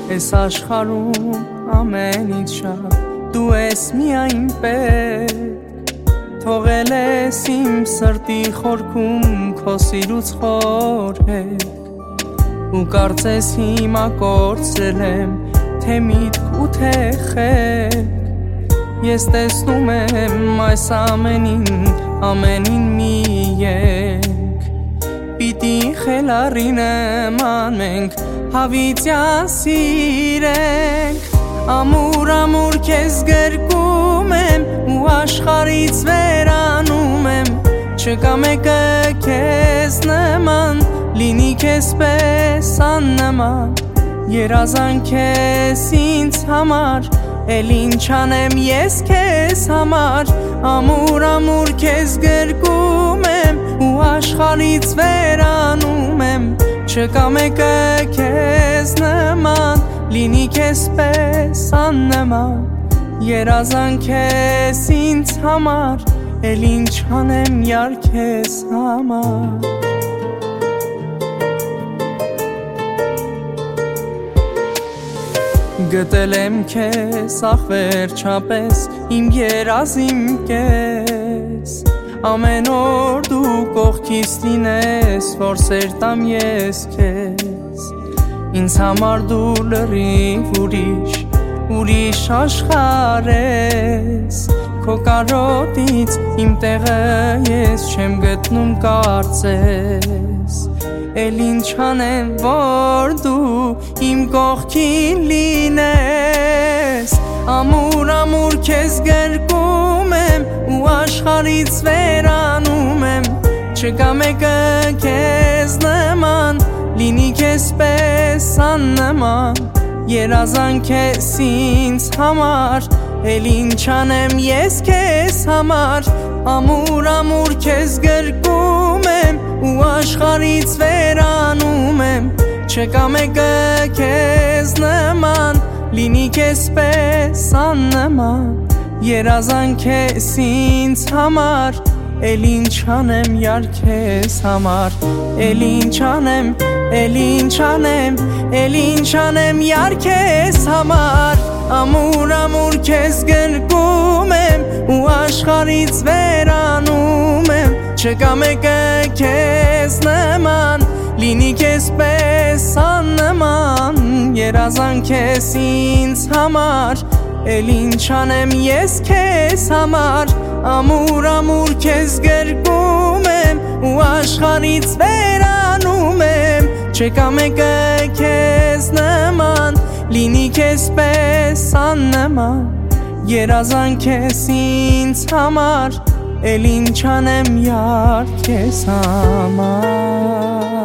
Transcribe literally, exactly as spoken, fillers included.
Ես աշխարհում ամենից շատ դու ես միայն պետք, թողել ես իմ սրտի խորքում քո սիրուց խորհեք, ու կարծես հիմա կորցրել եմ թե միտք ու թե խելք, ես տեսնում եմ այս ամենին, ամենին միենք, պիտի խելառի նման մենք հավիտյան սիրենք, ամուր ամուր քեզ գրկում եմ ու աշխարհից վերանում եմ, չկա մեկը քեզ նման, լինի քեզ պես աննման, երազանք ես ինձ համար, էլ ինչ անեմ ես քեզ համար, ամուր ամուր քեզ գրկում եմ ու աշխարհից վերանում եմ, չկա մեկը քեզ նման, լինի քեզ պես աննման, երազանք ես ինձ համար, էլ ինչ անեմ յար քեզ համար։ Գտել եմ քեզ ախ վերջապես իմ երազ իմ կես, ամեն օր դու կողքիս լինես, որ սեր տամ ես քեզ, ինձ համար դու լրիվ ուրիշ, ուրիշ աշխարհ ես, քո կարոտից իմ տեղը ես չեմ գտնում կարծես, էլ ինչ անեմ որ դու իմ կողքին լինես, ամուր ամուր քեզ գրկում եմ ու աշխարհից վերանում եմ, չկա մեկը քեզ նման, լինի քեզ պես աննման, երազանք ես ինձ համար, էլ ինչ անեմ ես քեզ համար, ամուր ամուր քեզ գրկում եմ ու աշխարհից վերանում եմ, չկա մեկը քեզ նման, լինի քեզ պես աննման, երազանք ես ինձ համար, էլ ինչ անեմ յար քեզ համար, էլ ինչ անեմ, էլ ինչ անեմ, էլ ինչ անեմ յար քեզ համար, ամուր ամուր քեզ գրկում եմ ու աշխարհից վերանում եմ, չկա մեկը քեզ նման, լինի քեզ պես աննման, երազանք ես ինձ համար, էլ ինչ անեմ ես քեզ համար, ամուր ամուր քեզ գրկում եմ ու աշխարհից վերանում եմ, չկա մեկը քեզ նման, լինի քեզ պես աննման, երազանք ես ինձ համար, էլ ինչ անեմ յար քեզ համար։